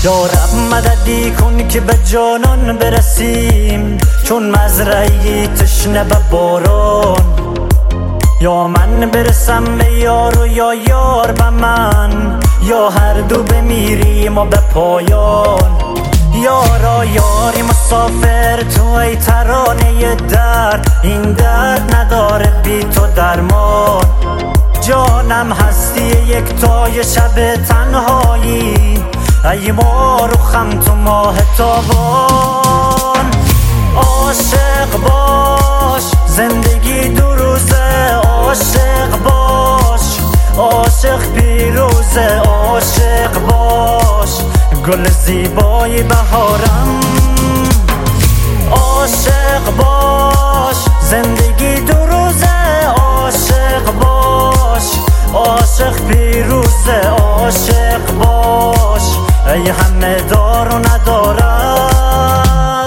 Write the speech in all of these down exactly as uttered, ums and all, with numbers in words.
یا رب مددی کن که به جانان برسیم، چون مزرعی تشنه به باران. یا من برسم به یار و یا یار به من، یا هر دو بمیریم و به پایان. یارا یاری مسافر تو ای ترانه درد، این درد نداره بی تو درمان. جانم هستی یک تای شب تنهایی، ای مار و خم تو ماه تابان. عاشق باش زندگی دو روزه، عاشق باش عاشق پیروزه. عاشق باش گل زیبای بهارم. عاشق باش زندگی دو روزه، عاشق باش عاشق پیروزه. عاشق باش ای همه دار و ندارم.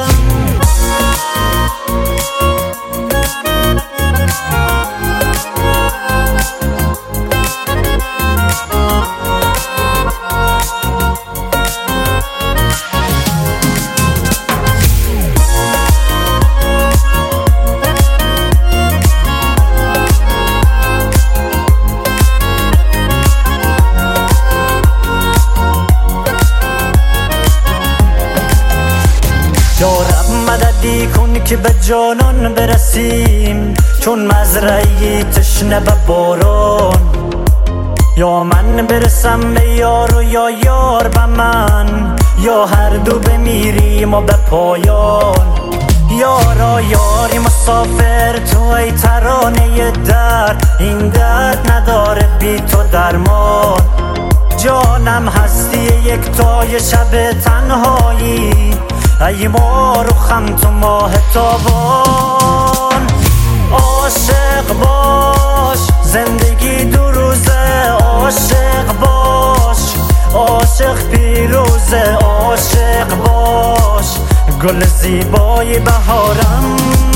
یا رب مددی کن که به جانان برسیم، چون مزرعی تشنه به باران. یا من برسم به یار و یا یار به من، یا هر دو بمیریم و به پایان. یارا یاری مسافر تو ای ترانه درد، این درد نداره بی تو درمان. جانم هستی یک تای شب تنهایی، ای مار و خم تو ماه تابان. عاشق باش زندگی دو روزه، عاشق باش عاشق پیروزه. عاشق باش گل زیبای بهارم.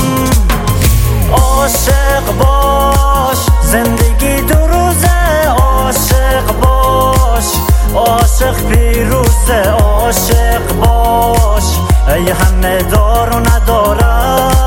عاشق باش زندگی دو روزه، عاشق باش عاشق پیروزه. عاشق باش ای همه دار و ندارم.